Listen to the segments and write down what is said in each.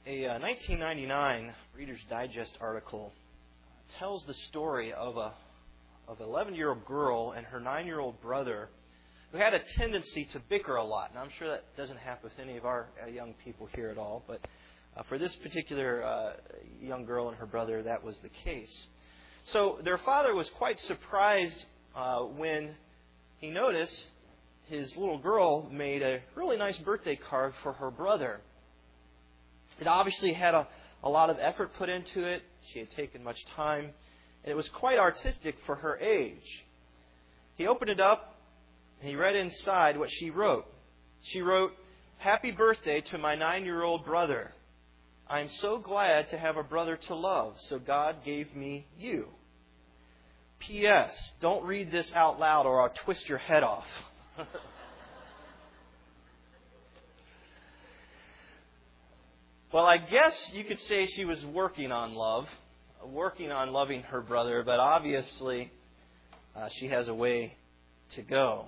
A 1999 Reader's Digest article tells the story of an 11-year-old girl and her 9-year-old brother who had a tendency to bicker a lot. And I'm sure that doesn't happen with any of our young people here at all, but for this particular young girl and her brother, that was the case. So their father was quite surprised when he noticed his little girl made a really nice birthday card for her brother. It obviously had a lot of effort put into it. She had taken much time. And it was quite artistic for her age. He opened it up and he read inside what she wrote. She wrote, "Happy birthday to my 9-year-old brother. I am so glad to have a brother to love, so God gave me you. P.S. Don't read this out loud or I'll twist your head off." Well, I guess you could say she was working on love, working on loving her brother, but obviously she has a way to go.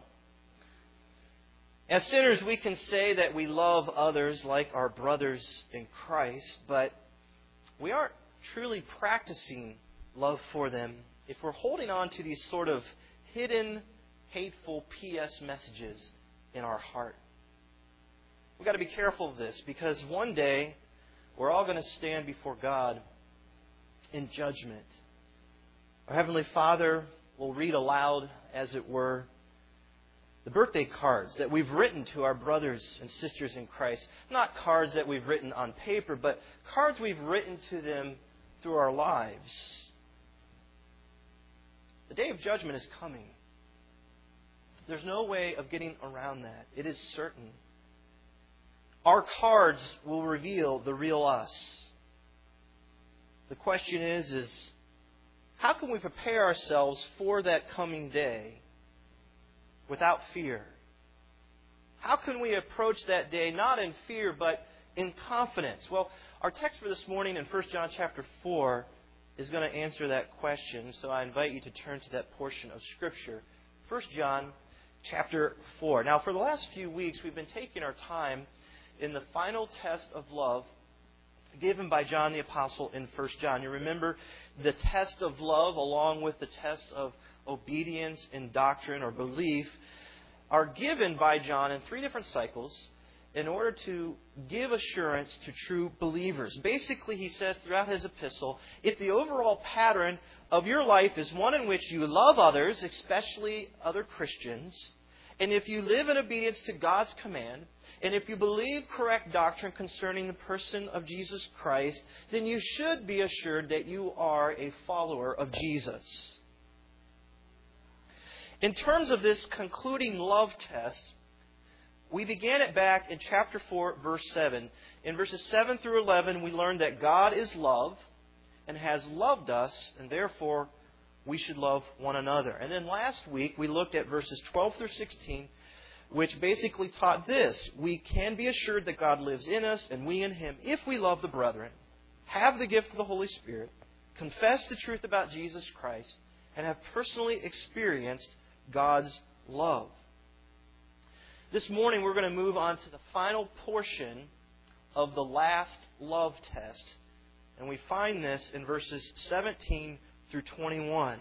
As sinners, we can say that we love others like our brothers in Christ, but we aren't truly practicing love for them if we're holding on to these sort of hidden, hateful P.S. messages in our heart. We've got to be careful of this because one day we're all going to stand before God in judgment. Our Heavenly Father will read aloud, as it were, the birthday cards that we've written to our brothers and sisters in Christ. Not cards that we've written on paper, but cards we've written to them through our lives. The day of judgment is coming. There's no way of getting around that. It is certain. Our cards will reveal the real us. The question is how can we prepare ourselves for that coming day without fear? How can we approach that day not in fear but in confidence? Well, our text for this morning in 1 John chapter 4 is going to answer that question, so I invite you to turn to that portion of Scripture. 1 John chapter 4. Now, for the last few weeks, we've been taking our time in the final test of love given by John the Apostle in 1 John. You remember the test of love along with the test of obedience in doctrine or belief are given by John in 3 different cycles in order to give assurance to true believers. Basically, he says throughout his epistle, if the overall pattern of your life is one in which you love others, especially other Christians, and if you live in obedience to God's command, and if you believe correct doctrine concerning the person of Jesus Christ, then you should be assured that you are a follower of Jesus. In terms of this concluding love test, we began it back in chapter 4, verse 7. In verses 7 through 11, we learned that God is love and has loved us, and therefore we should love one another. And then last week, we looked at verses 12 through 16, which basically taught this. We can be assured that God lives in us and we in Him if we love the brethren, have the gift of the Holy Spirit, confess the truth about Jesus Christ, and have personally experienced God's love. This morning we're going to move on to the final portion of the last love test. And we find this in verses 17 through 21.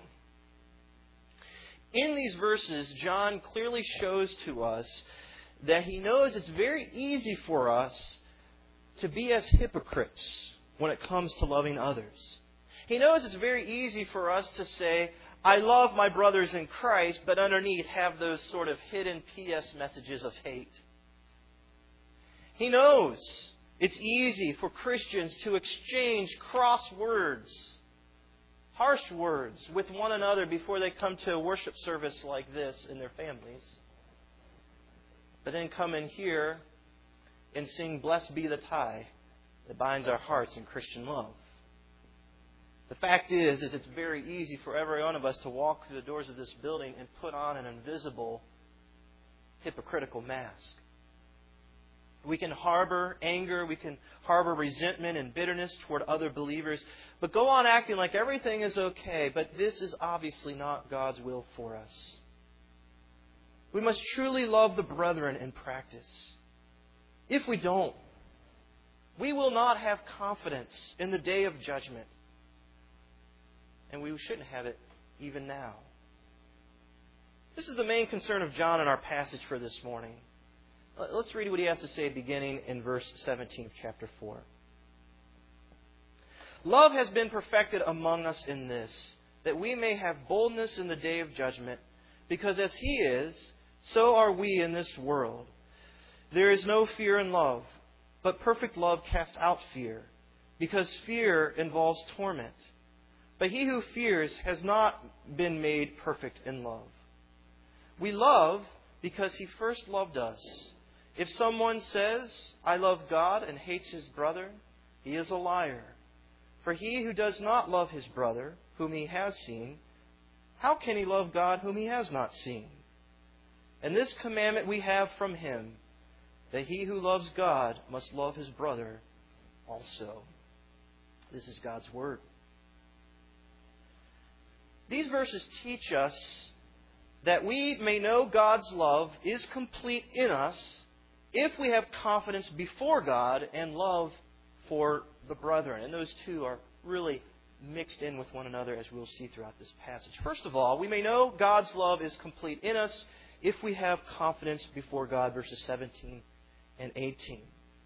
In these verses, John clearly shows to us that he knows it's very easy for us to be as hypocrites when it comes to loving others. He knows it's very easy for us to say, I love my brothers in Christ, but underneath have those sort of hidden P.S. messages of hate. He knows it's easy for Christians to exchange cross words, harsh words with one another before they come to a worship service like this in their families. But then come in here and sing Blessed Be the Tie that binds our hearts in Christian love. The fact is it's very easy for every one of us to walk through the doors of this building and put on an invisible, hypocritical mask. We can harbor anger, we can harbor resentment and bitterness toward other believers, but go on acting like everything is okay, but this is obviously not God's will for us. We must truly love the brethren in practice. If we don't, We will not have confidence in the day of judgment. And we shouldn't have it even now. This is the main concern of John in our passage for this morning. Let's read what he has to say beginning in verse 17 of chapter 4. Love has been perfected among us in this, that we may have boldness in the day of judgment, because as He is, so are we in this world. There is no fear in love, but perfect love casts out fear, because fear involves torment. But he who fears has not been made perfect in love. We love because He first loved us. If someone says, I love God, and hates his brother, he is a liar. For he who does not love his brother, whom he has seen, how can he love God whom he has not seen? And this commandment we have from Him, that he who loves God must love his brother also. This is God's Word. These verses teach us that we may know God's love is complete in us if we have confidence before God and love for the brethren. And those two are really mixed in with one another, as we'll see throughout this passage. First of all, we may know God's love is complete in us if we have confidence before God, verses 17 and 18.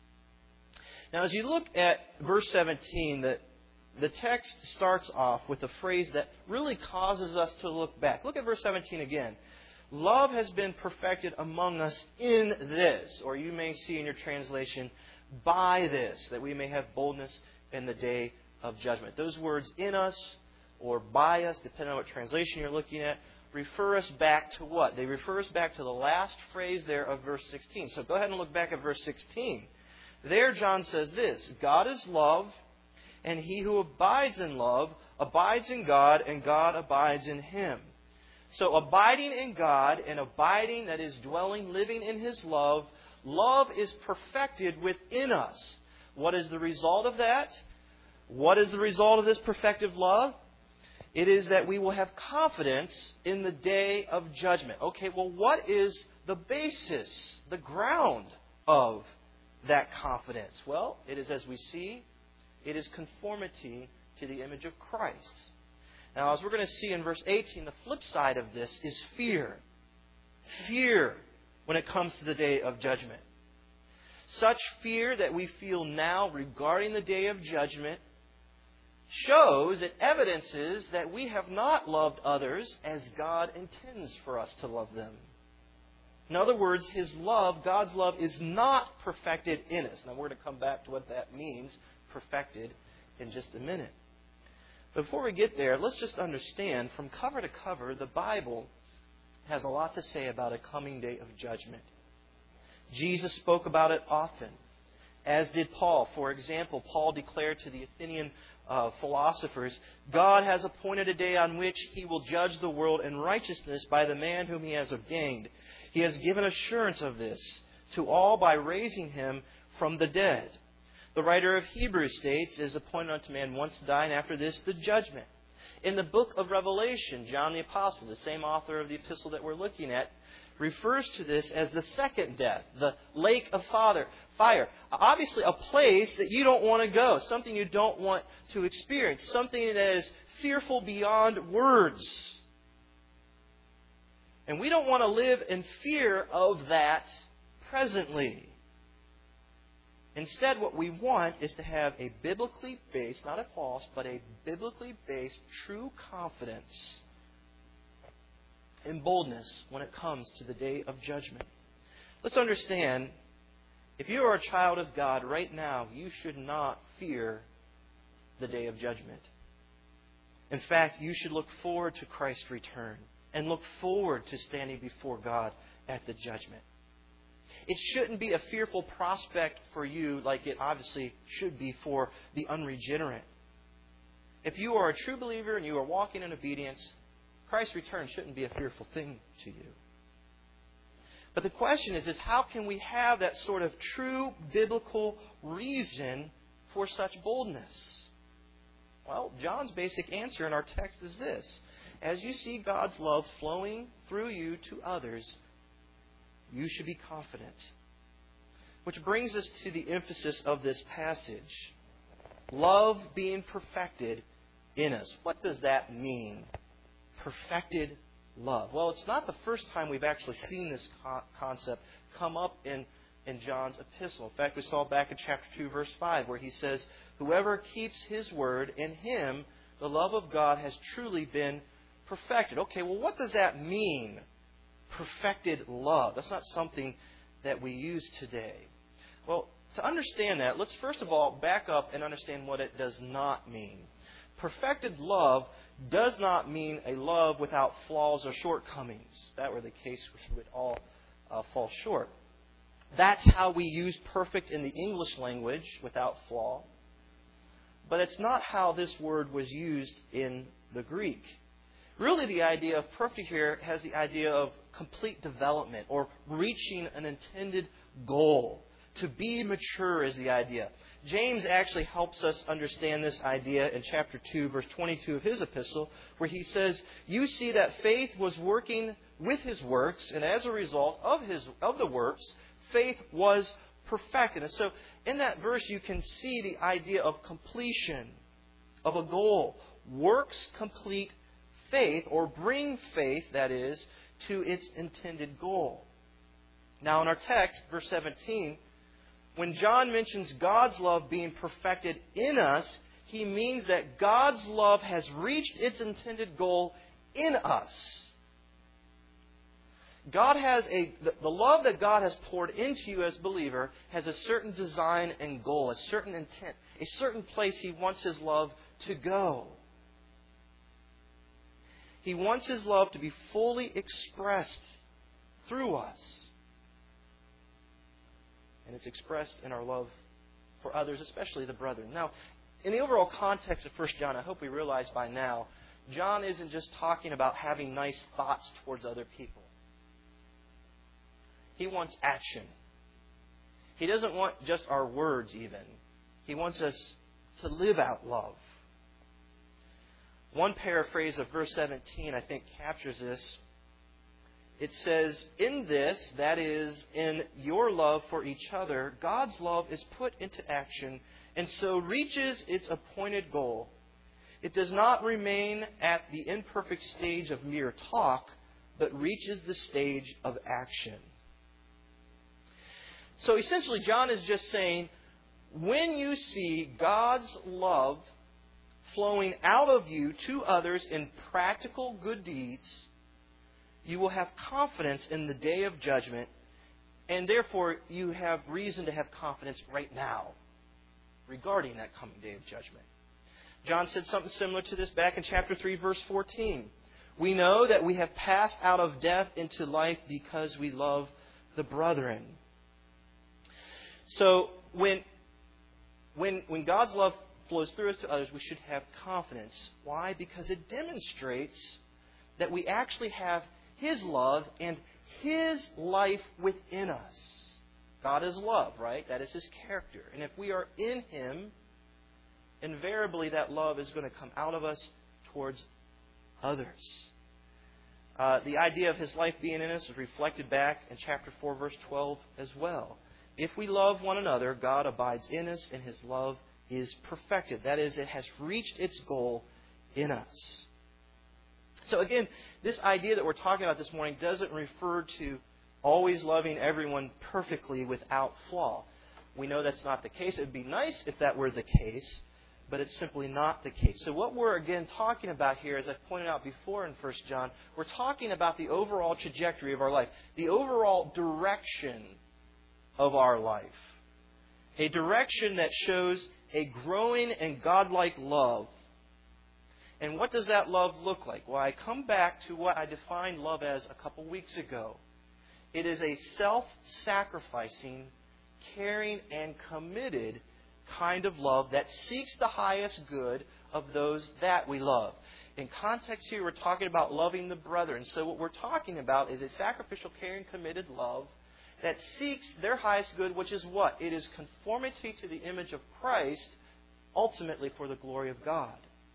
Now, as you look at verse 17, the text starts off with a phrase that really causes us to look back. Look at verse 17 again. Love has been perfected among us in this, or you may see in your translation, by this, that we may have boldness in the day of judgment. Those words, in us or by us, depending on what translation you're looking at, refer us back to what? They refer us back to the last phrase there of verse 16. So go ahead and look back at verse 16. There John says this, God is love, and he who abides in love abides in God, and God abides in him. So abiding in God and abiding, that is dwelling, living in His love, love is perfected within us. What is the result of that? What is the result of this perfected love? It is that we will have confidence in the day of judgment. Okay, well, what is the basis, the ground of that confidence? Well, it is, as we see, it is conformity to the image of Christ. Now, as we're going to see in verse 18, the flip side of this is fear. Fear when it comes to the day of judgment. Such fear that we feel now regarding the day of judgment shows, it evidences that we have not loved others as God intends for us to love them. In other words, His love, God's love, is not perfected in us. Now, we're going to come back to what that means, perfected, in just a minute. Before we get there, let's just understand, from cover to cover, the Bible has a lot to say about a coming day of judgment. Jesus spoke about it often, as did Paul. For example, Paul declared to the Athenian philosophers, God has appointed a day on which He will judge the world in righteousness by the man whom He has ordained. He has given assurance of this to all by raising Him from the dead. The writer of Hebrews states, it is appointed unto man once to die, and after this the judgment. In the book of Revelation, John the Apostle, the same author of the epistle that we're looking at, refers to this as the second death, the lake of fire. Obviously a place that you don't want to go, something you don't want to experience, something that is fearful beyond words. And we don't want to live in fear of that presently. Instead, what we want is to have a biblically based, not a false, but a biblically based true confidence and boldness when it comes to the day of judgment. Let's understand, if you are a child of God right now, you should not fear the day of judgment. In fact, you should look forward to Christ's return and look forward to standing before God at the judgment. It shouldn't be a fearful prospect for you like it obviously should be for the unregenerate. If you are a true believer and you are walking in obedience, Christ's return shouldn't be a fearful thing to you. But the question is how can we have that sort of true biblical reason for such boldness? Well, John's basic answer in our text is this. As you see God's love flowing through you to others, you should be confident. Which brings us to the emphasis of this passage. Love being perfected in us. What does that mean? Perfected love. Well, it's not the first time we've actually seen this concept come up in John's epistle. In fact, we saw back in chapter 2, verse 5, where he says, "Whoever keeps his word, in him the love of God has truly been perfected." Okay, well, what does that mean? Perfected love. That's not something that we use today. Well, to understand that, let's first of all back up and understand what it does not mean. Perfected love does not mean a love without flaws or shortcomings. If that were the case, we would all fall short. That's how we use perfect in the English language, without flaw. But it's not how this word was used in the Greek. Really, the idea of perfect here has the idea of complete development or reaching an intended goal. To be mature is the idea. James actually helps us understand this idea in chapter 2, verse 22 of his epistle, where he says, "You see that faith was working with his works, and as a result of the works, faith was perfected." And so in that verse you can see the idea of completion, of a goal. Works complete faith, or bring faith, that is, to its intended goal. Now in our text, verse 17, when John mentions God's love being perfected in us, he means that God's love has reached its intended goal in us. The love that God has poured into you as a believer has a certain design and goal, a certain intent, a certain place He wants His love to go. He wants His love to be fully expressed through us. And it's expressed in our love for others, especially the brethren. Now, in the overall context of 1 John, I hope we realize by now, John isn't just talking about having nice thoughts towards other people. He wants action. He doesn't want just our words even. He wants us to live out love. One paraphrase of verse 17, I think, captures this. It says, "In this, that is, in your love for each other, God's love is put into action and so reaches its appointed goal. It does not remain at the imperfect stage of mere talk, but reaches the stage of action." So essentially, John is just saying, when you see God's love flowing out of you to others in practical good deeds, you will have confidence in the day of judgment, and therefore you have reason to have confidence right now regarding that coming day of judgment. John said something similar to this back in chapter 3, verse 14. "We know that we have passed out of death into life because we love the brethren." So when God's love flows through us to others, we should have confidence. Why? Because it demonstrates that we actually have His love and His life within us. God is love, right? That is His character. And if we are in Him, invariably that love is going to come out of us towards others. The idea of His life being in us is reflected back in chapter 4, verse 12 as well. If we love one another, God abides in us and His love is perfected. That is, it has reached its goal in us. So again, this idea that we're talking about this morning doesn't refer to always loving everyone perfectly without flaw. We know that's not the case. It would be nice if that were the case, but it's simply not the case. So what we're again talking about here, as I pointed out before in 1 John, we're talking about the overall trajectory of our life, the overall direction of our life. A direction that shows a growing and godlike love. And what does that love look like? Well, I come back to what I defined love as a couple weeks ago. It is a self-sacrificing, caring, and committed kind of love that seeks the highest good of those that we love. In context here, we're talking about loving the brethren. So what we're talking about is a sacrificial, caring, committed love that seeks their highest good, which is what? It is conformity to the image of Christ, ultimately for the glory of God.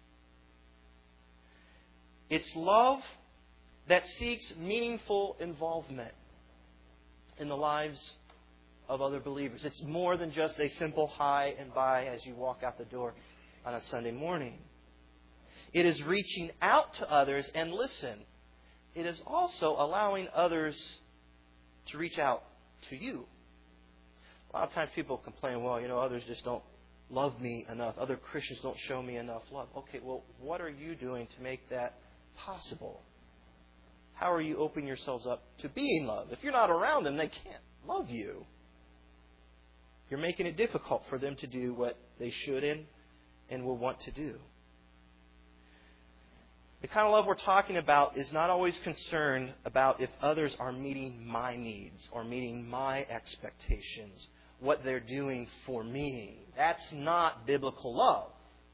It's love that seeks meaningful involvement in the lives of other believers. It's more than just a simple hi and bye as you walk out the door on a Sunday morning. It is reaching out to others, and listen, it is also allowing others to reach out to you. A lot of times people complain, well, others just don't love me enough. Other Christians don't show me enough love. Okay, well, what are you doing to make that possible? How are you opening yourselves up to being loved? If you're not around them, they can't love you. You're making it difficult for them to do what they should and will want to do. The kind of love we're talking about is not always concerned about if others are meeting my needs or meeting my expectations, what they're doing for me. That's not biblical love.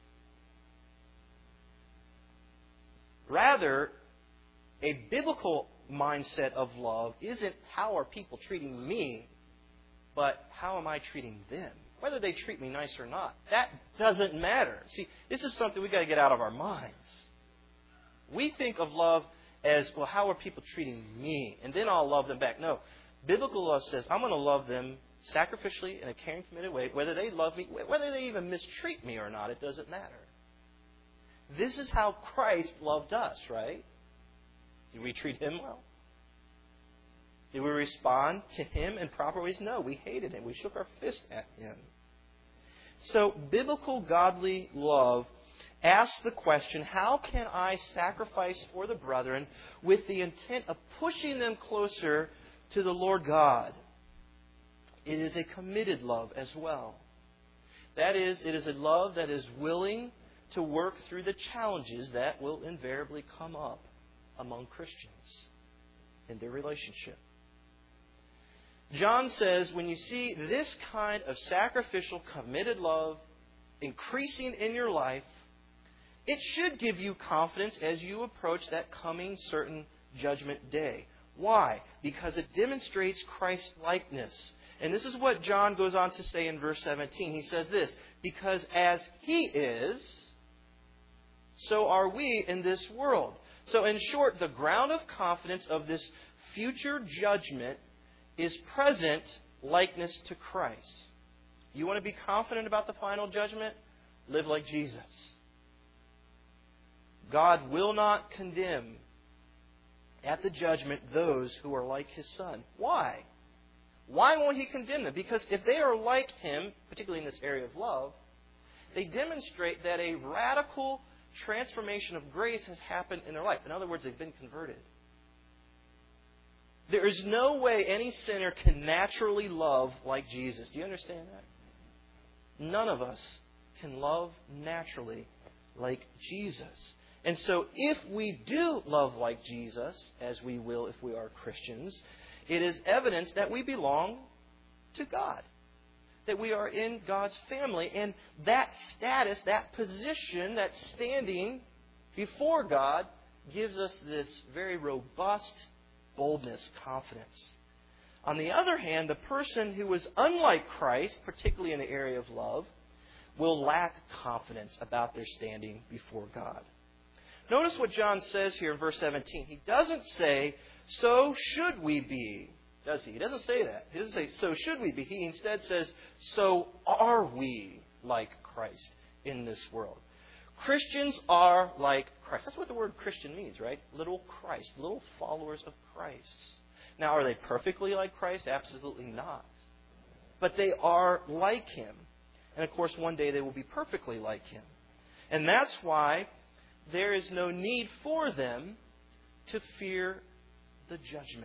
Rather, a biblical mindset of love isn't how are people treating me, but how am I treating them? Whether they treat me nice or not, that doesn't matter. See, this is something we've got to get out of our minds. We think of love as, well, how are people treating me? And then I'll love them back. No. Biblical love says, I'm going to love them sacrificially in a caring, committed way. Whether they love me, whether they even mistreat me or not, it doesn't matter. This is how Christ loved us, right? Did we treat Him well? Did we respond to Him in proper ways? No, we hated Him. We shook our fist at Him. So, biblical godly love asks the question, how can I sacrifice for the brethren with the intent of pushing them closer to the Lord God? It is a committed love as well. That is, it is a love that is willing to work through the challenges that will invariably come up among Christians in their relationship. John says, when you see this kind of sacrificial, committed love increasing in your life, it should give you confidence as you approach that coming certain judgment day. Why? Because it demonstrates Christ-likeness. And this is what John goes on to say in verse 17. He says this, because as He is, so are we in this world. So in short, the ground of confidence of this future judgment is present likeness to Christ. You want to be confident about the final judgment? Live like Jesus. God will not condemn at the judgment those who are like His Son. Why? Why won't He condemn them? Because if they are like Him, particularly in this area of love, they demonstrate that a radical transformation of grace has happened in their life. In other words, they've been converted. There is no way any sinner can naturally love like Jesus. Do you understand that? None of us can love naturally like Jesus. And so if we do love like Jesus, as we will if we are Christians, it is evidence that we belong to God. That we are in God's family. And that status, that position, that standing before God gives us this very robust boldness, confidence. On the other hand, the person who is unlike Christ, particularly in the area of love, will lack confidence about their standing before God. Notice what John says here in verse 17. He doesn't say, so should we be, does he? He doesn't say that. He doesn't say, so should we be. He instead says, so are we like Christ in this world. Christians are like Christ. That's what the word Christian means, right? Little Christ, little followers of Christ. Now, are they perfectly like Christ? Absolutely not. But they are like Him. And of course, one day they will be perfectly like Him. And that's why there is no need for them to fear the judgment.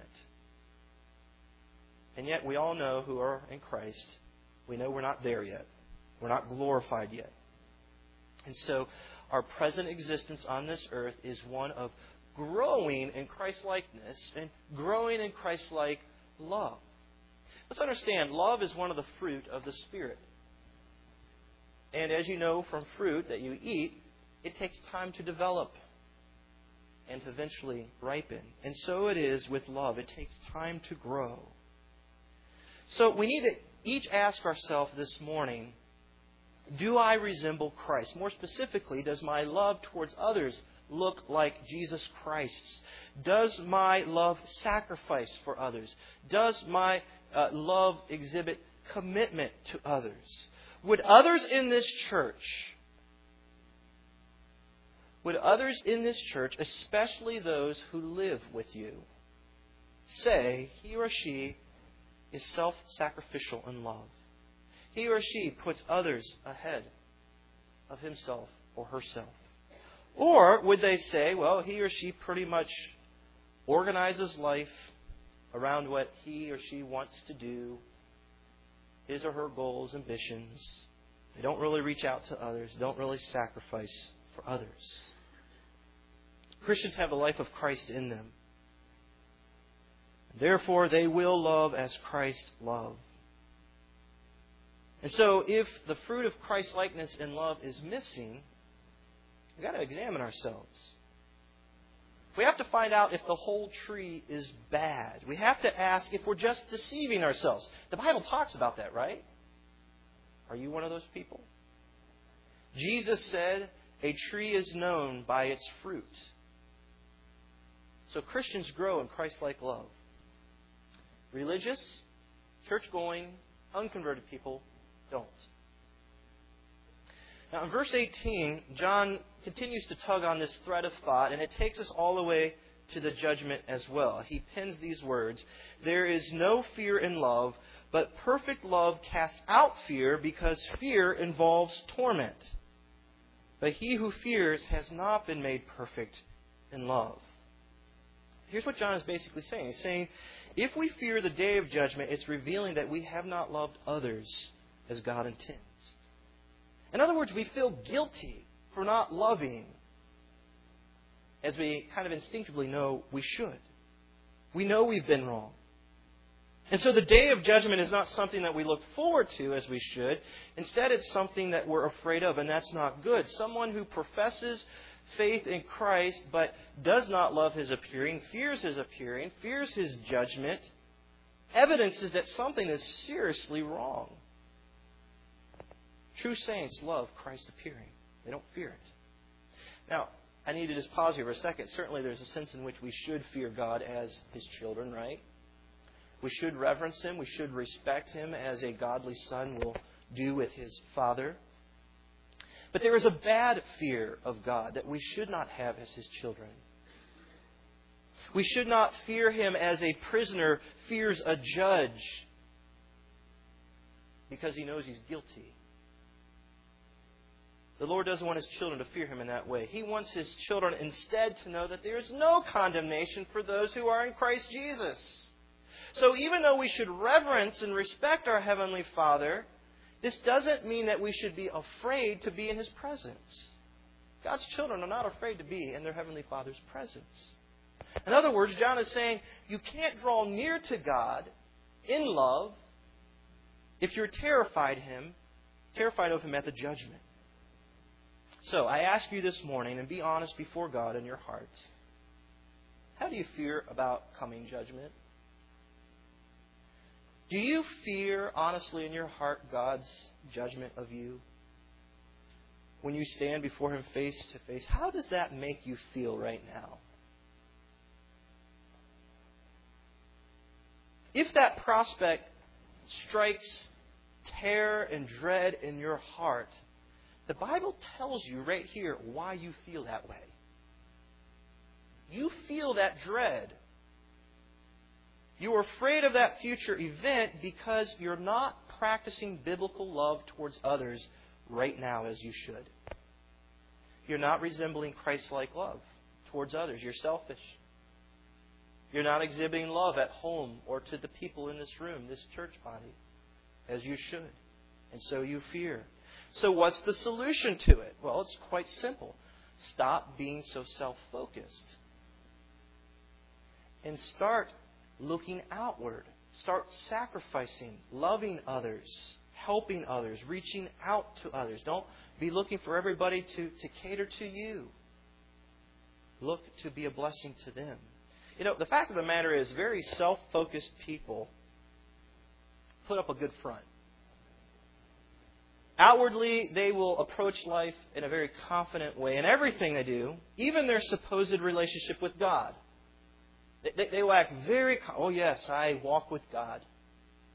And yet we all know who are in Christ, we know we're not there yet. We're not glorified yet. And so our present existence on this earth is one of growing in Christ-likeness and growing in Christ-like love. Let's understand, love is one of the fruit of the Spirit. And as you know from fruit that you eat, it takes time to develop and to eventually ripen. And so it is with love. It takes time to grow. So we need to each ask ourselves this morning, do I resemble Christ? More specifically, does my love towards others look like Jesus Christ's? Does my love sacrifice for others? Does my love exhibit commitment to others? Would others in this church, especially those who live with you, say he or she is self-sacrificial in love? He or she puts others ahead of himself or herself? Or would they say, well, he or she pretty much organizes life around what he or she wants to do, his or her goals, ambitions. They don't really reach out to others, don't really sacrifice for others. Christians have the life of Christ in them. Therefore, they will love as Christ loved. And so, if the fruit of Christ-likeness in love is missing, we've got to examine ourselves. We have to find out if the whole tree is bad. We have to ask if we're just deceiving ourselves. The Bible talks about that, right? Are you one of those people? Jesus said, a tree is known by its fruit. So Christians grow in Christ-like love. Religious, church-going, unconverted people don't. Now in verse 18, John continues to tug on this thread of thought, and it takes us all the way to the judgment as well. He pens these words, "There is no fear in love, but perfect love casts out fear, because fear involves torment. But he who fears has not been made perfect in love." Here's what John is basically saying. He's saying, if we fear the day of judgment, it's revealing that we have not loved others as God intends. In other words, we feel guilty for not loving as we kind of instinctively know we should. We know we've been wrong. And so the day of judgment is not something that we look forward to as we should. Instead, it's something that we're afraid of, and that's not good. Someone who professes faith in Christ but does not love His appearing, fears His judgment, evidences that something is seriously wrong. True saints love Christ's appearing. They don't fear it. Now, I need to just pause here for a second. Certainly there's a sense in which we should fear God as His children, right? We should reverence Him. We should respect Him as a godly son will do with his father. But there is a bad fear of God that we should not have as His children. We should not fear Him as a prisoner fears a judge because he knows he's guilty. The Lord doesn't want His children to fear Him in that way. He wants His children instead to know that there is no condemnation for those who are in Christ Jesus. So even though we should reverence and respect our Heavenly Father, this doesn't mean that we should be afraid to be in His presence. God's children are not afraid to be in their Heavenly Father's presence. In other words, John is saying you can't draw near to God in love if you're terrified of Him at the judgment. So I ask you this morning, and be honest before God in your heart. How do you fear about coming judgment? Do you fear, honestly in your heart, God's judgment of you? When you stand before Him face to face, how does that make you feel right now? If that prospect strikes terror and dread in your heart, the Bible tells you right here why you feel that way. You feel that dread. You are afraid of that future event because you're not practicing biblical love towards others right now as you should. You're not resembling Christ-like love towards others. You're selfish. You're not exhibiting love at home or to the people in this room, this church body, as you should. And so you fear. So what's the solution to it? Well, it's quite simple. Stop being so self-focused. And start looking outward. Start sacrificing, loving others, helping others, reaching out to others. Don't be looking for everybody to cater to you. Look to be a blessing to them. You know, the fact of the matter is, very self-focused people put up a good front. Outwardly, they will approach life in a very confident way in everything they do, even their supposed relationship with God. They will act very, oh yes, I walk with God.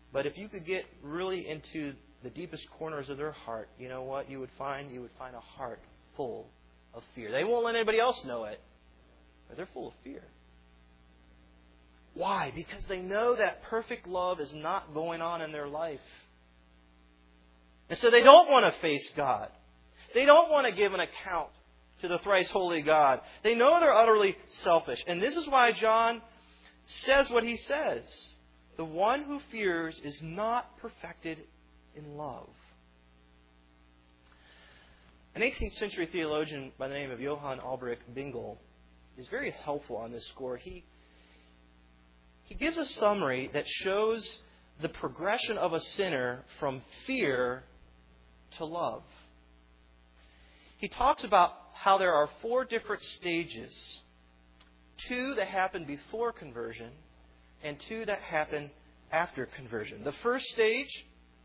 But if you could get really into the deepest corners of their heart, you know what you would find? You would find a heart full of fear. They won't let anybody else know it, but they're full of fear. Why? Because they know that perfect love is not going on in their life. And so they don't want to face God. They don't want to give an account to the thrice holy God. They know they're utterly selfish. And this is why John says what he says. The one who fears is not perfected in love. An 18th century theologian by the name of Johann Albrecht Bingel is very helpful on this score. He gives a summary that shows the progression of a sinner from fear to love. He talks about how there are 4 different stages. 2 that happen before conversion and 2 that happen after conversion. The first stage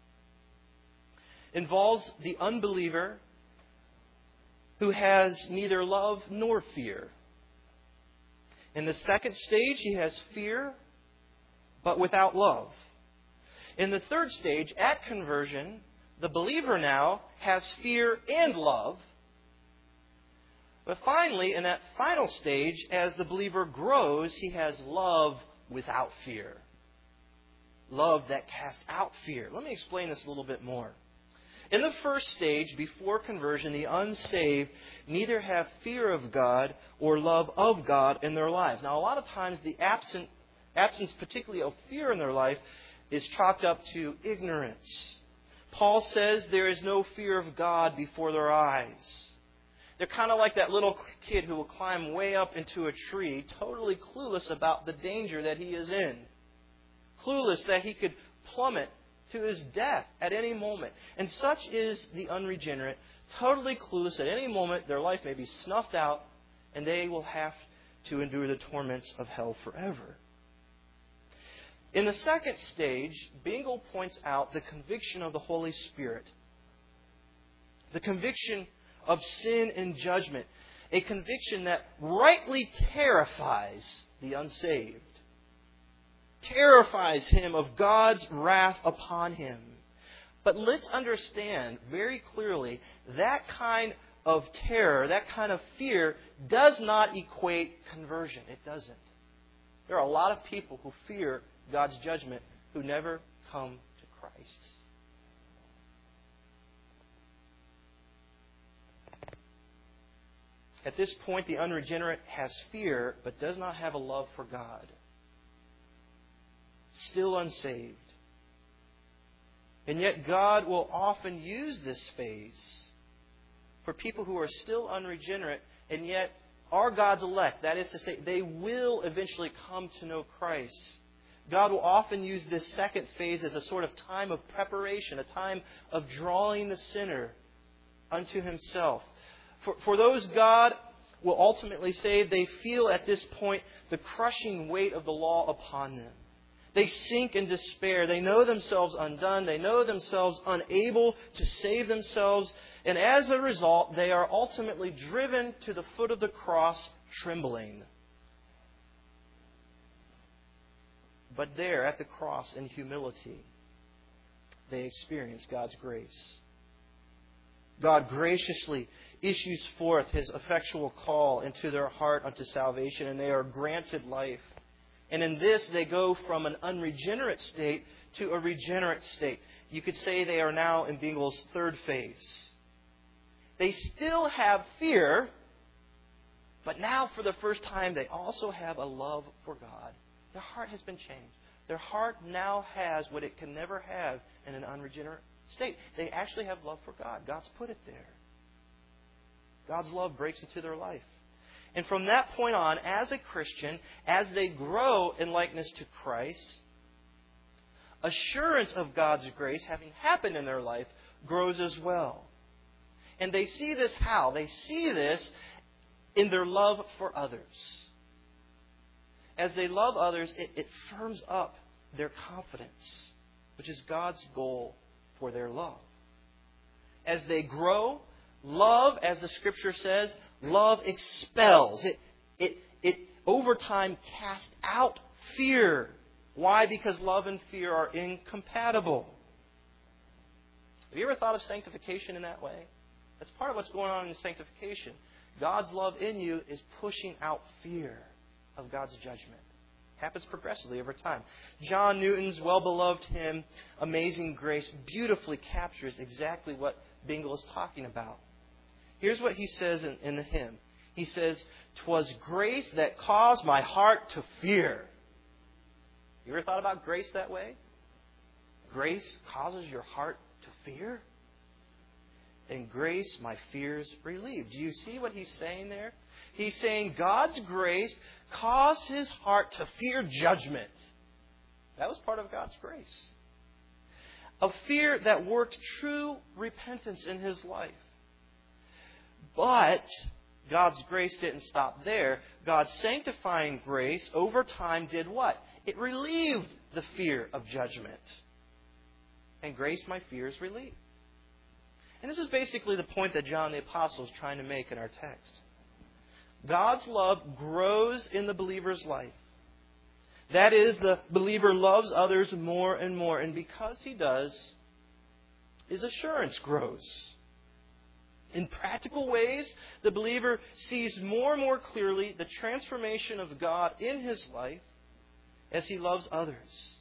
involves the unbeliever who has neither love nor fear. In the second stage, he has fear, but without love. In the third stage, at conversion, the believer now has fear and love. But finally, in that final stage, as the believer grows, he has love without fear. Love that casts out fear. Let me explain this a little bit more. In the first stage, before conversion, the unsaved neither have fear of God or love of God in their lives. Now, a lot of times the absence, particularly of fear in their life, is chalked up to ignorance. Paul says there is no fear of God before their eyes. They're kind of like that little kid who will climb way up into a tree, totally clueless about the danger that he is in. Clueless that he could plummet to his death at any moment. And such is the unregenerate, totally clueless at any moment their life may be snuffed out and they will have to endure the torments of hell forever. In the second stage, Bingel points out the conviction of the Holy Spirit. The conviction of sin and judgment. A conviction that rightly terrifies the unsaved. Terrifies him of God's wrath upon him. But let's understand very clearly that kind of terror, that kind of fear does not equate conversion. It doesn't. There are a lot of people who fear God's judgment who never come to Christ. At this point, the unregenerate has fear but does not have a love for God. Still unsaved. And yet God will often use this phase for people who are still unregenerate and yet are God's elect. That is to say, they will eventually come to know Christ. God will often use this second phase as a sort of time of preparation, a time of drawing the sinner unto Himself. For those God will ultimately save, they feel at this point the crushing weight of the law upon them. They sink in despair. They know themselves undone. They know themselves unable to save themselves. And as a result, they are ultimately driven to the foot of the cross trembling. But there at the cross in humility, they experience God's grace. God graciously issues forth His effectual call into their heart unto salvation, and they are granted life. And in this, they go from an unregenerate state to a regenerate state. You could say they are now in Bingel's third phase. They still have fear, but now for the first time, they also have a love for God. Their heart has been changed. Their heart now has what it can never have in an unregenerate state. They actually have love for God. God's put it there. God's love breaks into their life. And from that point on, as a Christian, as they grow in likeness to Christ, assurance of God's grace having happened in their life grows as well. And they see this how? They see this in their love for others. As they love others, it firms up their confidence, which is God's goal for their love. As they grow, love, as the Scripture says, love expels. It over time casts out fear. Why? Because love and fear are incompatible. Have you ever thought of sanctification in that way? That's part of what's going on in sanctification. God's love in you is pushing out fear of God's judgment. Happens progressively over time. John Newton's well-beloved hymn, Amazing Grace, beautifully captures exactly what Bingle is talking about. Here's what he says in the hymn. He says, "'Twas grace that caused my heart to fear." You ever thought about grace that way? Grace causes your heart to fear? "And grace my fears relieved." Do you see what he's saying there? He's saying God's grace caused his heart to fear judgment. That was part of God's grace. A fear that worked true repentance in his life. But God's grace didn't stop there. God's sanctifying grace over time did what? It relieved the fear of judgment. And grace my fears relieved. And this is basically the point that John the Apostle is trying to make in our text. God's love grows in the believer's life. That is, the believer loves others more and more. And because he does, his assurance grows. In practical ways, the believer sees more and more clearly the transformation of God in his life as he loves others.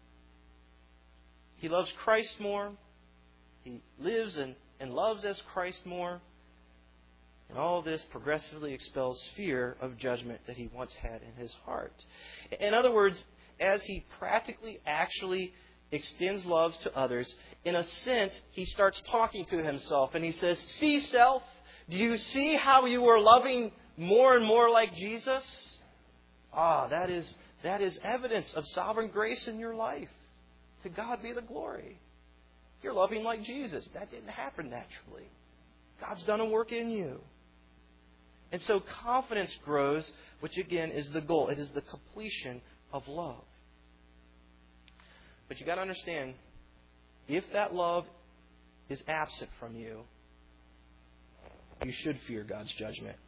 He loves Christ more. He lives and loves as Christ more. And all this progressively expels fear of judgment that he once had in his heart. In other words, as he practically, actually extends love to others, in a sense, he starts talking to himself. And he says, "See, self, do you see how you are loving more and more like Jesus? That is evidence of sovereign grace in your life. To God be the glory. You're loving like Jesus. That didn't happen naturally. God's done a work in you." And so confidence grows, which again is the goal. It is the completion of love. But you got to understand, if that love is absent from you, you should fear God's judgment.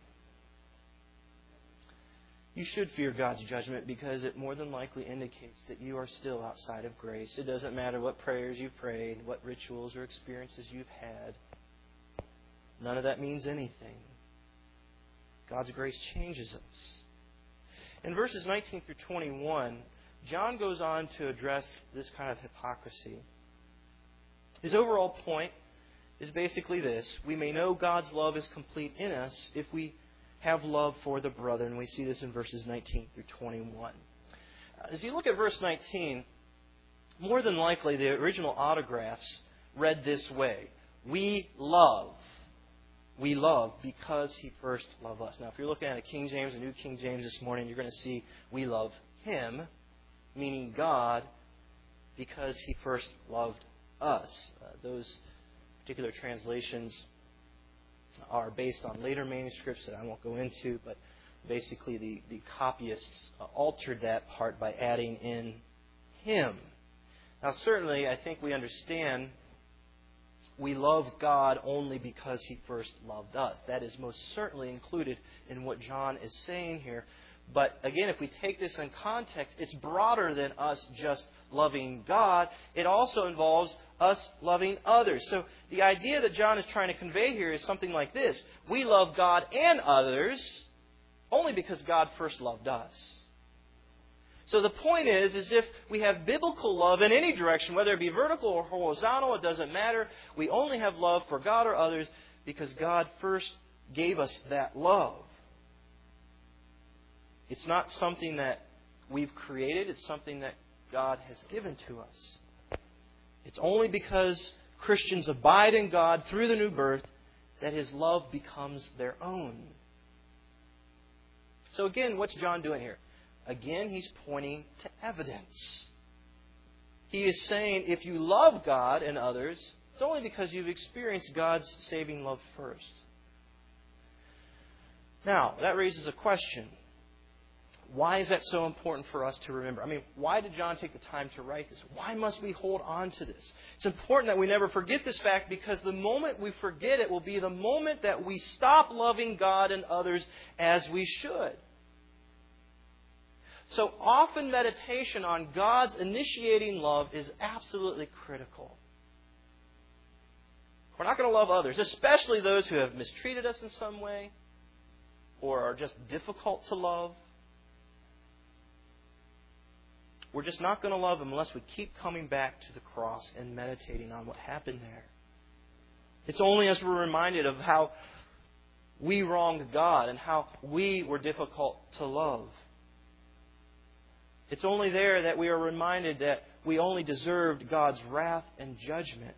You should fear God's judgment because it more than likely indicates that you are still outside of grace. It doesn't matter what prayers you've prayed, what rituals or experiences you've had. None of that means anything. God's grace changes us. In verses 19 through 21, John goes on to address this kind of hypocrisy. His overall point is basically this: we may know God's love is complete in us if we have love for the brother. And we see this in verses 19 through 21. As you look at verse 19, more than likely the original autographs read this way: we love because He first loved us. Now, if you're looking at a King James, a New King James this morning, you're going to see we love Him, meaning God, because He first loved us. Those particular translations are based on later manuscripts that I won't go into, but basically the copyists altered that part by adding in Him. Now, certainly, I think we understand we love God only because He first loved us. That is most certainly included in what John is saying here. But again, if we take this in context, it's broader than us just loving God. It also involves us loving others. So the idea that John is trying to convey here is something like this: we love God and others only because God first loved us. So the point is if we have biblical love in any direction, whether it be vertical or horizontal, it doesn't matter. We only have love for God or others because God first gave us that love. It's not something that we've created. It's something that God has given to us. It's only because Christians abide in God through the new birth that His love becomes their own. So again, what's John doing here? Again, he's pointing to evidence. He is saying if you love God and others, it's only because you've experienced God's saving love first. Now, that raises a question. Why is that so important for us to remember? I mean, why did John take the time to write this? Why must we hold on to this? It's important that we never forget this fact, because the moment we forget it will be the moment that we stop loving God and others as we should. So often meditation on God's initiating love is absolutely critical. We're not going to love others, especially those who have mistreated us in some way or are just difficult to love. We're just not going to love them unless we keep coming back to the cross and meditating on what happened there. It's only as we're reminded of how we wronged God and how we were difficult to love. It's only there that we are reminded that we only deserved God's wrath and judgment.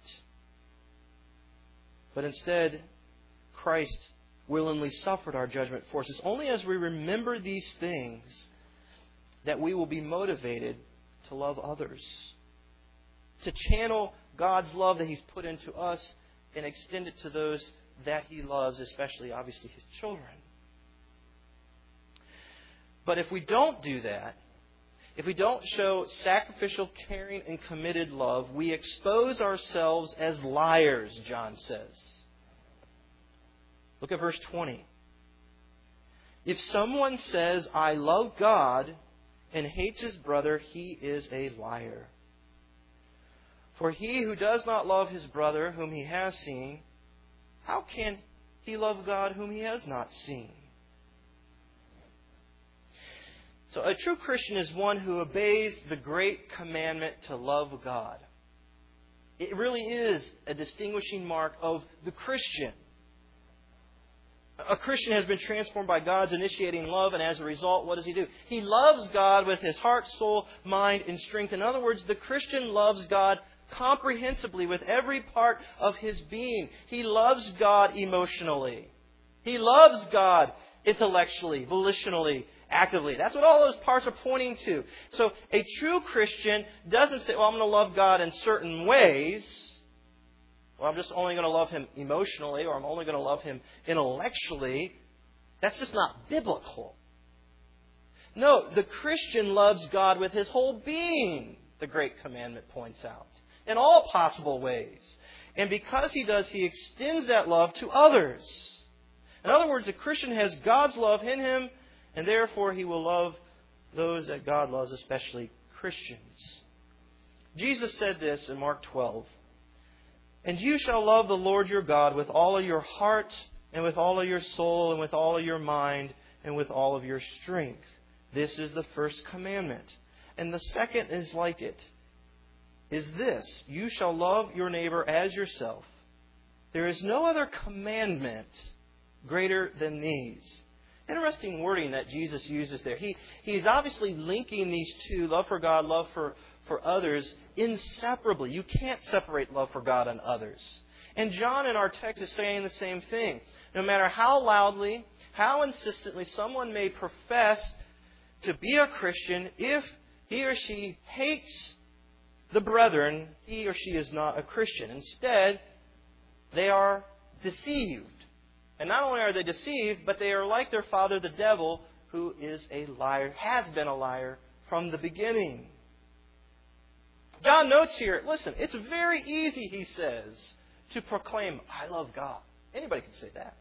But instead, Christ willingly suffered our judgment for us. It's only as we remember these things that we will be motivated to love others. To channel God's love that He's put into us and extend it to those that He loves, especially, obviously, His children. But if we don't do that, if we don't show sacrificial, caring, and committed love, we expose ourselves as liars, John says. Look at verse 20. If someone says, I love God, and hates his brother, he is a liar. For he who does not love his brother whom he has seen, how can he love God whom he has not seen? So a true Christian is one who obeys the great commandment to love God. It really is a distinguishing mark of the Christian. A Christian has been transformed by God's initiating love, and as a result, what does he do? He loves God with his heart, soul, mind, and strength. In other words, the Christian loves God comprehensively with every part of his being. He loves God emotionally. He loves God intellectually, volitionally, actively. That's what all those parts are pointing to. So a true Christian doesn't say, well, I'm going to love God in certain ways. Well, I'm just only going to love Him emotionally, or I'm only going to love Him intellectually. That's just not biblical. No, the Christian loves God with his whole being, the Great Commandment points out, in all possible ways. And because he does, he extends that love to others. In other words, a Christian has God's love in him, and therefore he will love those that God loves, especially Christians. Jesus said this in Mark 12. And you shall love the Lord your God with all of your heart, and with all of your soul, and with all of your mind, and with all of your strength. This is the first commandment. And the second is like it, is this: you shall love your neighbor as yourself. There is no other commandment greater than these. Interesting wording that Jesus uses there. He's obviously linking these two, love for God, love for others, inseparably. You can't separate love for God and others. And John in our text is saying the same thing. No matter how loudly, how insistently someone may profess to be a Christian, if he or she hates the brethren, he or she is not a Christian. Instead, they are deceived. And not only are they deceived, but they are like their father, the devil, who is a liar, has been a liar from the beginning. John notes here, listen, it's very easy, he says, to proclaim, I love God. Anybody can say that.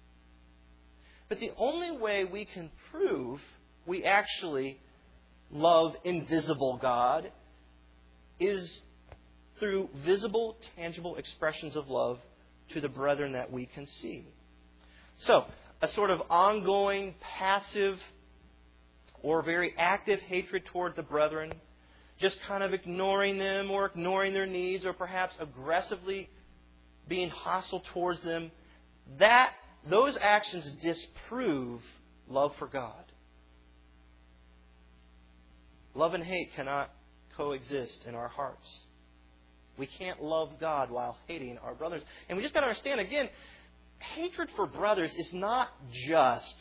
But the only way we can prove we actually love invisible God is through visible, tangible expressions of love to the brethren that we can see. So, a sort of ongoing, passive, or very active hatred toward the brethren, just kind of ignoring them or ignoring their needs, or perhaps aggressively being hostile towards them, those actions disprove love for God. Love and hate cannot coexist in our hearts. We can't love God while hating our brothers. And we just got to understand, again, hatred for brothers is not just,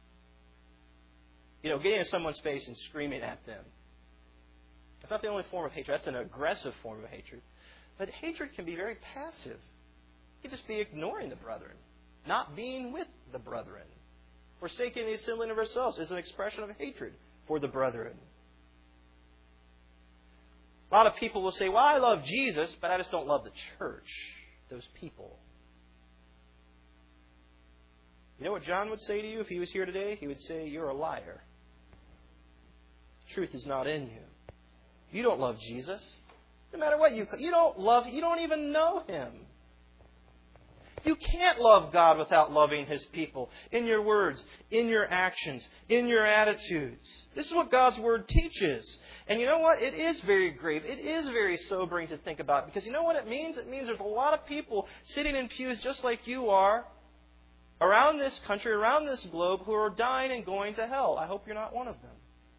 getting in someone's face and screaming at them. That's not the only form of hatred. That's an aggressive form of hatred. But hatred can be very passive. It can just be ignoring the brethren, not being with the brethren. Forsaking the assembling of ourselves is an expression of hatred for the brethren. A lot of people will say, well, I love Jesus, but I just don't love the church, those people. You know what John would say to you if he was here today? He would say, you're a liar. truth is not in you. You don't love Jesus. No matter what you don't even know Him. You can't love God without loving His people. In your words, in your actions, in your attitudes. This is what God's Word teaches. And you know what? It is very grave. It is very sobering to think about. Because you know what it means? It means there's a lot of people sitting in pews just like you are, around this country, around this globe, who are dying and going to hell. I hope you're not one of them.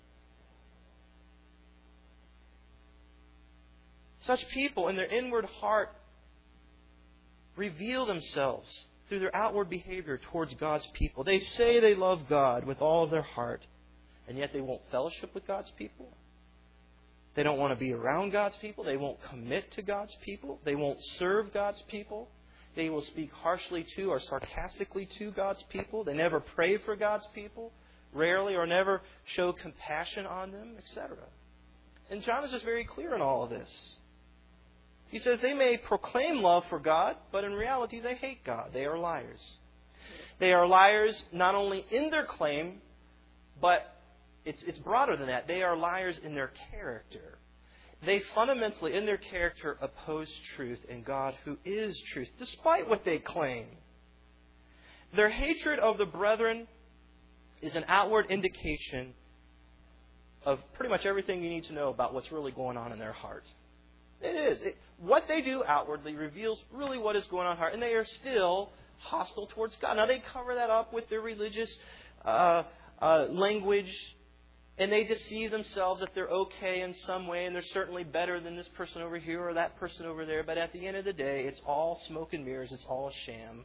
Such people, in their inward heart, reveal themselves through their outward behavior towards God's people. They say they love God with all of their heart, and yet they won't fellowship with God's people. They don't want to be around God's people. They won't commit to God's people. They won't serve God's people. They will speak harshly to or sarcastically to God's people. They never pray for God's people, rarely or never show compassion on them, etc. And John is just very clear in all of this. He says they may proclaim love for God, but in reality they hate God. They are liars. They are liars not only in their claim, but it's broader than that. They are liars in their character. They fundamentally, in their character, oppose truth and God who is truth, despite what they claim. Their hatred of the brethren is an outward indication of pretty much everything you need to know about what's really going on in their heart. It is. What they do outwardly reveals really what is going on in their heart. And they are still hostile towards God. Now, they cover that up with their religious language. And they deceive themselves that they're okay in some way. And they're certainly better than this person over here or that person over there. But at the end of the day, it's all smoke and mirrors. It's all a sham.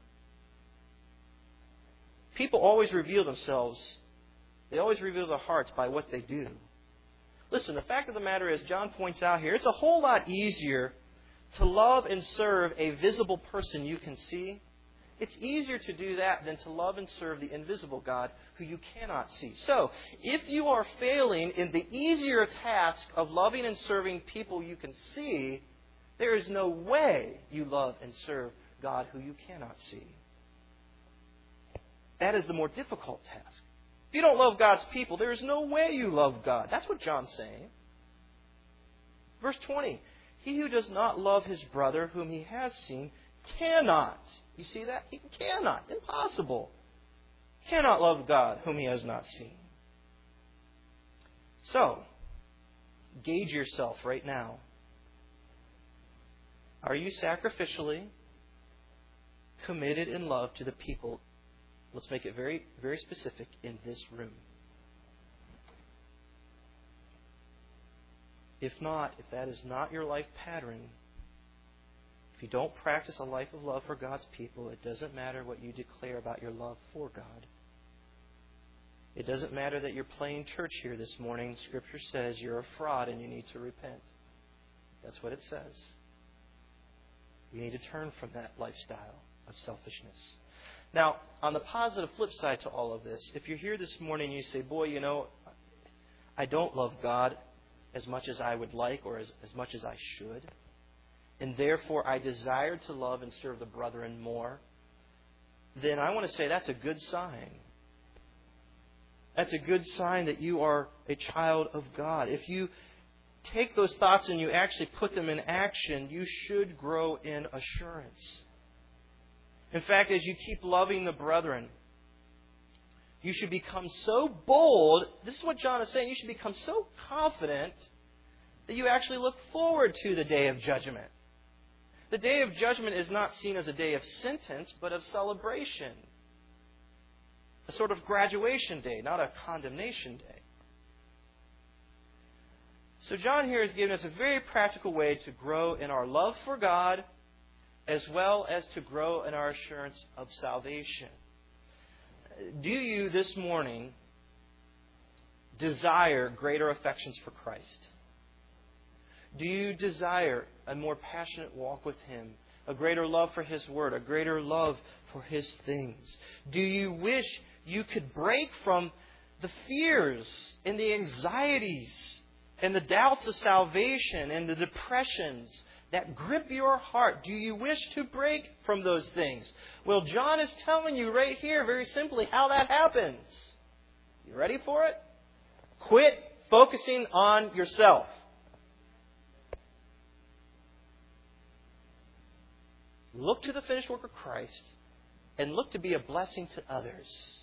People always reveal themselves. They always reveal their hearts by what they do. Listen, the fact of the matter is, John points out here, it's a whole lot easier to love and serve a visible person you can see. It's easier to do that than to love and serve the invisible God who you cannot see. So, if you are failing in the easier task of loving and serving people you can see, there is no way you love and serve God who you cannot see. That is the more difficult task. If you don't love God's people, there is no way you love God. That's what John's saying. Verse 20. He who does not love his brother whom he has seen cannot. You see that? He cannot. Impossible. Cannot love God whom he has not seen. So, gauge yourself right now. Are you sacrificially committed in love to the people? Let's make it very, very specific in this room. If not, if that is not your life pattern, if you don't practice a life of love for God's people, it doesn't matter what you declare about your love for God. It doesn't matter that you're playing church here this morning. Scripture says you're a fraud and you need to repent. That's what it says. You need to turn from that lifestyle of selfishness. Now, on the positive flip side to all of this, if you're here this morning and you say, boy, you know, I don't love God as much as I would like or as much as I should, and therefore I desire to love and serve the brethren more, then I want to say that's a good sign. That's a good sign that you are a child of God. If you take those thoughts and you actually put them in action, you should grow in assurance. In fact, as you keep loving the brethren, you should become so bold. This is what John is saying. You should become so confident that you actually look forward to the day of judgment. The day of judgment is not seen as a day of sentence, but of celebration. A sort of graduation day, not a condemnation day. So John here has given us a very practical way to grow in our love for God, as well as to grow in our assurance of salvation. Do you this morning desire greater affections for Christ? Do you desire a more passionate walk with Him, a greater love for His Word, a greater love for His things? Do you wish you could break from the fears and the anxieties and the doubts of salvation and the depressions that grip your heart? Do you wish to break from those things? Well, John is telling you right here, very simply, how that happens. You ready for it? Quit focusing on yourself. Look to the finished work of Christ and look to be a blessing to others.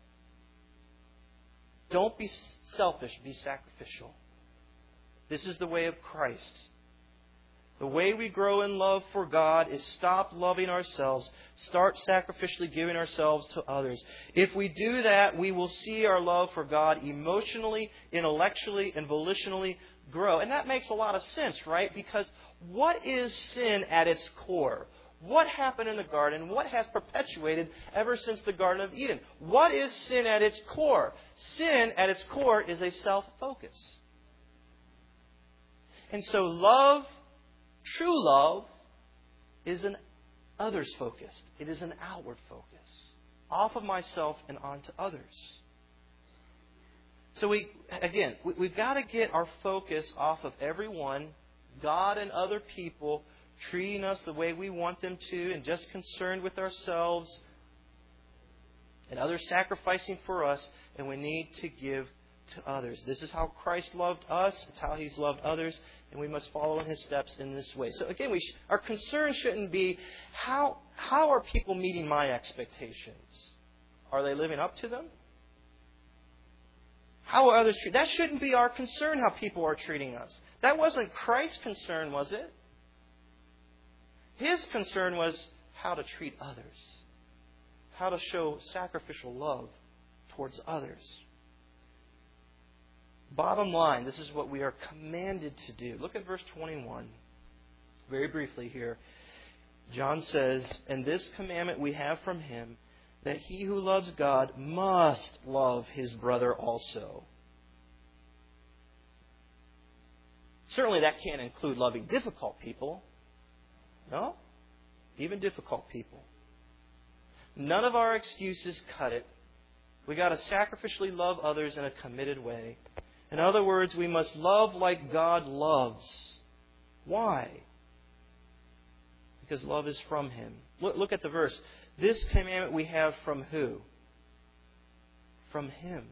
Don't be selfish, be sacrificial. This is the way of Christ. The way we grow in love for God is stop loving ourselves, start sacrificially giving ourselves to others. If we do that, we will see our love for God emotionally, intellectually, and volitionally grow. And that makes a lot of sense, right? Because what is sin at its core? What happened in the garden? What has perpetuated ever since the Garden of Eden? What is sin at its core? Sin at its core is a self-focus. And so love, true love, is an others focused. It is an outward focus. Off of myself and onto others. So we've got to get our focus off of everyone, God and other people, treating us the way we want them to, and just concerned with ourselves, and others sacrificing for us, and we need to give to others. This is how Christ loved us. It's how He's loved others, and we must follow in His steps in this way. So again, our concern shouldn't be how are people meeting my expectations? Are they living up to them? How are others treated? That shouldn't be our concern, how people are treating us. That wasn't Christ's concern, was it? His concern was how to treat others, how to show sacrificial love towards others. Bottom line, this is what we are commanded to do. Look at verse 21. Very briefly here. John says, "And this commandment we have from Him, that he who loves God must love his brother also." Certainly that can't include loving difficult people. No? Even difficult people. None of our excuses cut it. We got to sacrificially love others in a committed way. In other words, we must love like God loves. Why? Because love is from Him. Look at the verse. This commandment we have from who? From Him.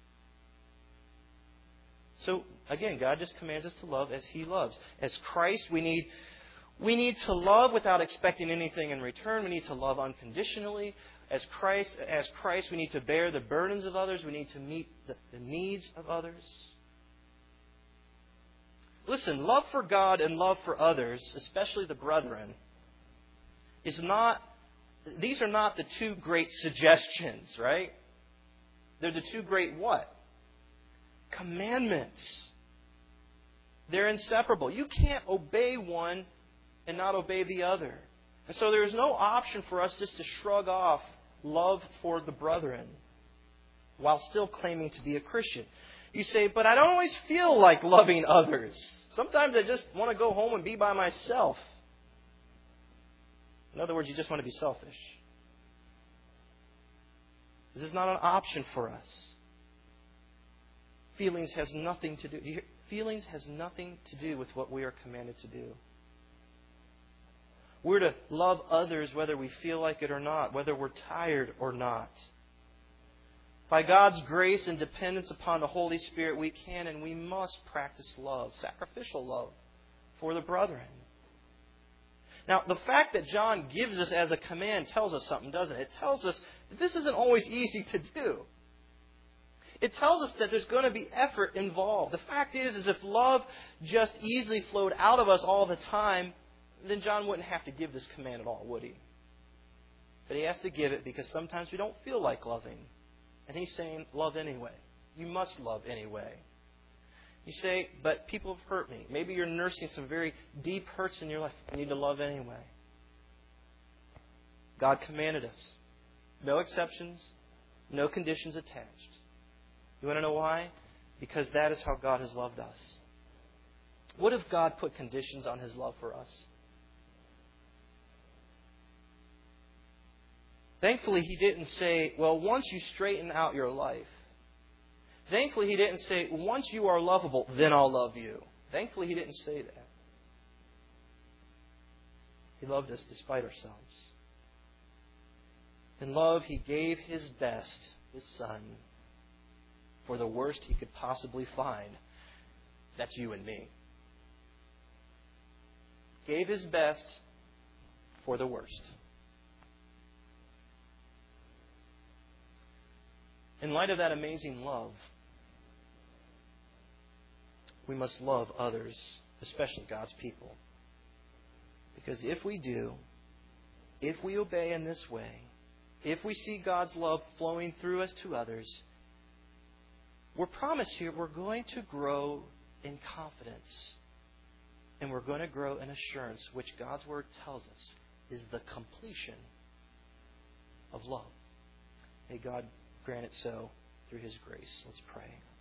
So, again, God just commands us to love as He loves. As Christ, we need to love without expecting anything in return. We need to love unconditionally. As Christ, we need to bear the burdens of others. We need to meet the needs of others. Listen, love for God and love for others, especially the brethren, these are not the two great suggestions, right? They're the two great what? Commandments. They're inseparable. You can't obey one and not obey the other. And so there is no option for us just to shrug off love for the brethren while still claiming to be a Christian. You say, but I don't always feel like loving others. Sometimes I just want to go home and be by myself. In other words, you just want to be selfish. This is not an option for us. Feelings has nothing to do with what we are commanded to do. We're to love others whether we feel like it or not, whether we're tired or not. By God's grace and dependence upon the Holy Spirit, we can and we must practice love, sacrificial love for the brethren. Now, the fact that John gives us as a command tells us something, doesn't it? It tells us that this isn't always easy to do. It tells us that there's going to be effort involved. The fact is if love just easily flowed out of us all the time, then John wouldn't have to give this command at all, would he? But he has to give it because sometimes we don't feel like loving. And he's saying, love anyway. You must love anyway. You say, but people have hurt me. Maybe you're nursing some very deep hurts in your life. You need to love anyway. God commanded us. No exceptions, no conditions attached. You want to know why? Because that is how God has loved us. What if God put conditions on His love for us? Thankfully, He didn't say, well, once you straighten out your life. Thankfully, He didn't say, once you are lovable, then I'll love you. Thankfully, He didn't say that. He loved us despite ourselves. In love, He gave His best, His Son, for the worst He could possibly find. That's you and me. Gave His best for the worst. In light of that amazing love, we must love others, especially God's people. Because if we do, if we obey in this way, if we see God's love flowing through us to others, we're promised here we're going to grow in confidence. And we're going to grow in assurance, which God's Word tells us is the completion of love. May God grant it so through His grace. Let's pray.